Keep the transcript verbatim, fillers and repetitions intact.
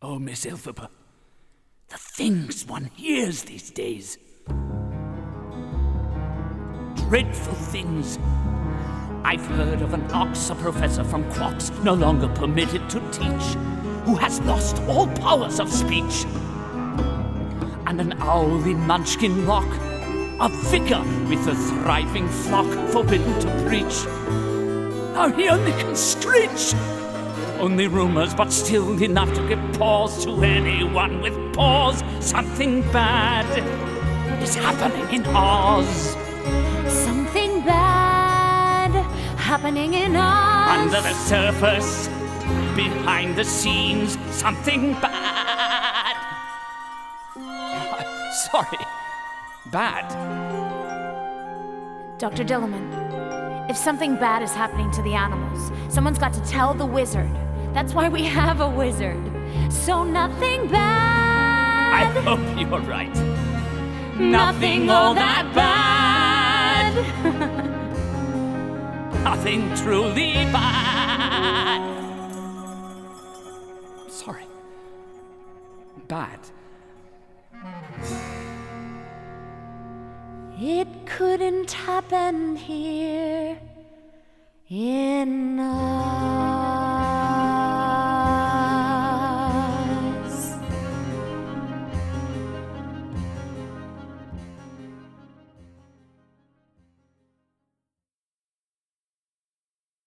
Oh, Miss Elphaba, the things one hears these days. Dreadful things. I've heard of an Oxford professor from Quox, no longer permitted to teach, who has lost all powers of speech. And an owl in Munchkin Rock, a vicar with a thriving flock forbidden to preach. Now he only can screech. Only rumors, but still enough to give pause to anyone with pause. Something bad is happening in Oz. Something bad happening in Oz. Under the surface, behind the scenes, something bad. Sorry, bad. Doctor Dillerman, if something bad is happening to the animals, someone's got to tell the wizard. That's why we have a wizard. So nothing bad. I hope you're right. Nothing all that bad. Nothing truly bad. Sorry. Bad. It couldn't happen here in Oz.